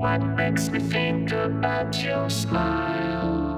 What makes me think about your smile?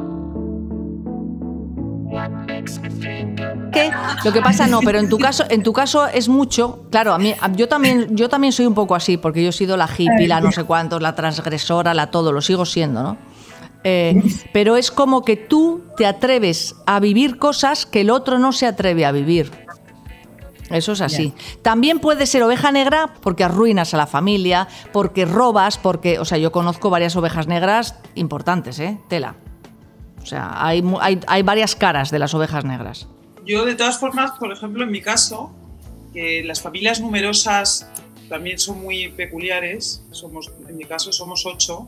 What makes me think about... ¿Qué? Lo que pasa no, pero en tu caso es mucho. Claro, yo también soy un poco así, porque yo he sido la hippie, la no sé cuántos, la transgresora, la todo, lo sigo siendo, ¿no? Pero es como que tú te atreves a vivir cosas que el otro no se atreve a vivir. Eso es así. Yeah. También puedes ser oveja negra porque arruinas a la familia, porque robas, porque... O sea, yo conozco varias ovejas negras importantes, tela. O sea, hay varias caras de las ovejas negras. Yo, de todas formas, por ejemplo, en mi caso, que las familias numerosas también son muy peculiares. En mi caso somos 8.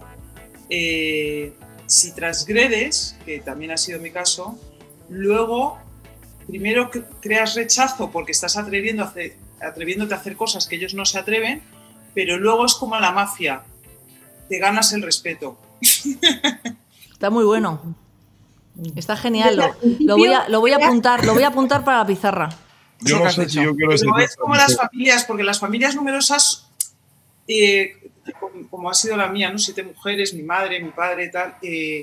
Si transgredes, que también ha sido mi caso, luego primero creas rechazo porque estás atreviéndote a hacer cosas que ellos no se atreven, pero luego es como la mafia, te ganas el respeto. Está muy bueno. Está genial. Lo voy a apuntar para la pizarra. Yo no sé si yo quiero decir. Pero es como las familias, porque las familias numerosas, como ha sido la mía, ¿no? 7 mujeres, mi madre, mi padre, tal,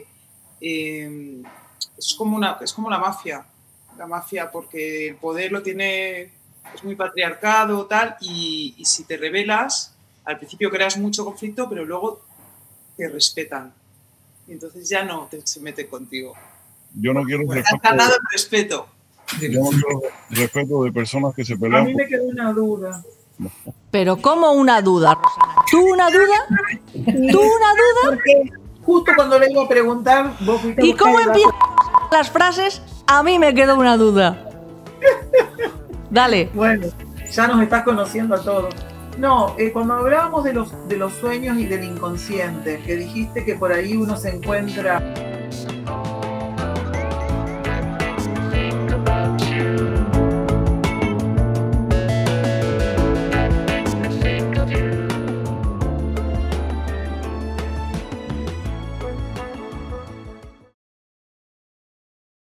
es como la mafia. La mafia, porque el poder es muy patriarcado, tal, y si te rebelas, al principio creas mucho conflicto, pero luego te respetan. Y entonces ya no se meten contigo. Yo no quiero respeto. Yo no quiero respeto de personas que se pelean. A mí me quedó una duda. Pero ¿cómo una duda? ¿Tú una duda? Porque justo cuando le iba a preguntar, vos fuiste. ¿Y cómo empiezan las frases? A mí me quedó una duda. Dale. Bueno, ya nos estás conociendo a todos. No, cuando hablábamos de los sueños y del inconsciente, que dijiste que por ahí uno se encuentra